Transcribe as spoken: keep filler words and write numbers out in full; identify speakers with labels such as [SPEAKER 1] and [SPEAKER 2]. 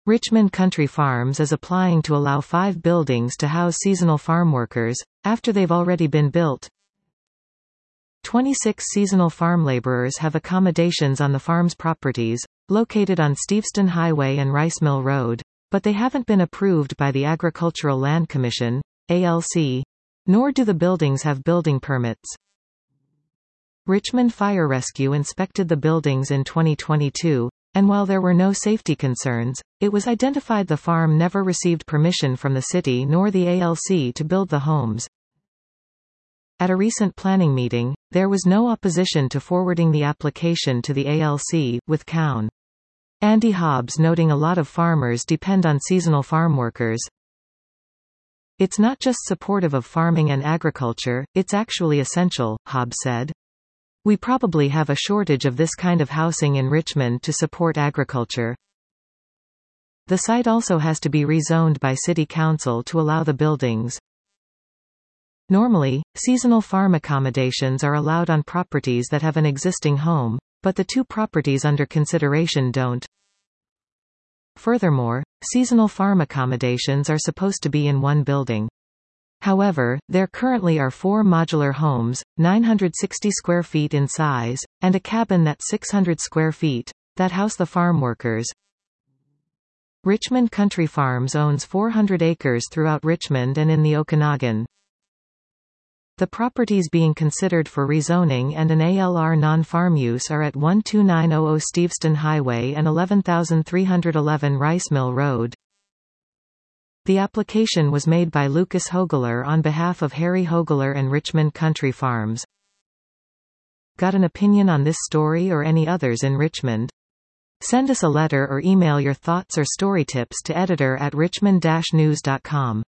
[SPEAKER 1] Richmond Country Farms is applying to allow five buildings to house seasonal farm workers, after they've already been built. twenty-six seasonal farm laborers have accommodations on the farm's properties, located on Steveston Highway and Rice Mill Road, but they haven't been approved by the Agricultural Land Commission, A L C, nor do the buildings have building permits. Richmond Fire Rescue inspected the buildings in twenty twenty-two, and while there were no safety concerns, it was identified the farm never received permission from the city nor the A L C to build the homes. At a recent planning meeting, there was no opposition to forwarding the application to the A L C, with Coun. Andy Hobbs noting a lot of farmers depend on seasonal farm workers. It's not just supportive of farming and agriculture, it's actually essential, Hobbs said. We probably have a shortage of this kind of housing in Richmond to support agriculture. The site also has to be rezoned by City Council to allow the buildings. Normally, seasonal farm accommodations are allowed on properties that have an existing home, but the two properties under consideration don't. Furthermore, seasonal farm accommodations are supposed to be in one building. However, there currently are four modular homes, nine hundred sixty square feet in size, and a cabin that's six hundred square feet, that house the farm workers. Richmond Country Farms owns four hundred acres throughout Richmond and in the Okanagan. The properties being considered for rezoning and an A L R non-farm use are at one two nine zero zero Steveston Highway and eleven three eleven Rice Mill Road. The application was made by Lucas Hogeler on behalf of Harry Hogeler and Richmond Country Farms. Got an opinion on this story or any others in Richmond? Send us a letter or email your thoughts or story tips to editor at richmond dash news dot com.